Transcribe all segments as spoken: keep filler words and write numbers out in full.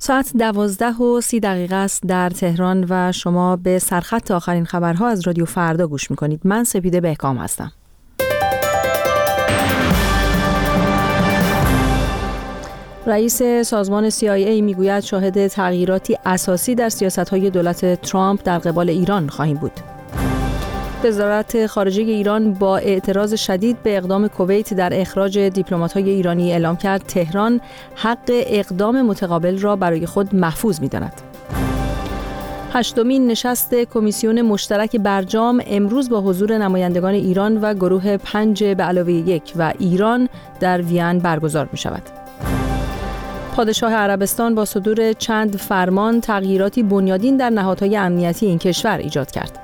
ساعت دوازده و سی دقیقه است در تهران و شما به سرخط آخرین خبرها از رادیو فردا گوش میکنید. من سپیده بهکام هستم. رئیس سازمان سی آی ای میگوید شاهد تغییراتی اساسی در سیاست‌های دولت ترامپ در قبال ایران خواهیم بود. وزارت خارجه ایران با اعتراض شدید به اقدام کویت در اخراج دیپلمات‌های ایرانی اعلام کرد تهران حق اقدام متقابل را برای خود محفوظ می‌داند. هشتمین نشست کمیسیون مشترک برجام امروز با حضور نمایندگان ایران و گروه پنج به علاوه یک و ایران در وین برگزار می‌شود. پادشاه عربستان با صدور چند فرمان تغییراتی بنیادین در نهادهای امنیتی این کشور ایجاد کرد.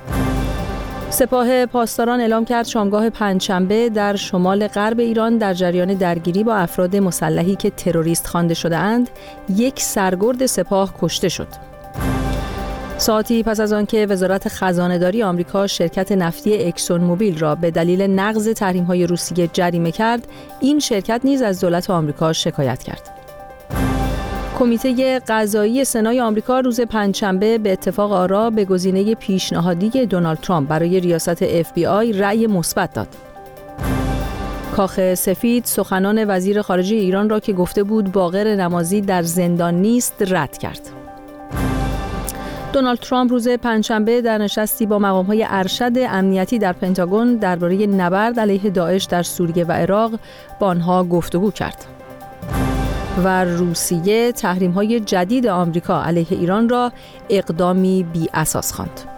سپاه پاسداران اعلام کرد شامگاه پنجشنبه در شمال غرب ایران در جریان درگیری با افراد مسلحی که تروریست خوانده شده‌اند، یک سرگرد سپاه کشته شد. ساعتی پس از آنکه وزارت خزانه‌داری آمریکا شرکت نفتی اکسون موبیل را به دلیل نقض تحریم‌های روسیه جریمه کرد، این شرکت نیز از دولت آمریکا شکایت کرد. کمیته قضایی سنای آمریکا روز پنجشنبه به اتفاق آرا به گزینه پیشنهادی دونالد ترامپ برای ریاست اف بی آی رأی مثبت داد. کاخ سفید سخنان وزیر خارجه ایران را که گفته بود باقر نمازی در زندان نیست رد کرد. دونالد ترامپ روز پنجشنبه در نشستی با مقام‌های ارشد امنیتی در پنتاگون درباره نبرد علیه داعش در سوریه و عراق با آنها گفتگو کرد. و روسیه تحریم‌های جدید آمریکا علیه ایران را اقدامی بی اساس خواند.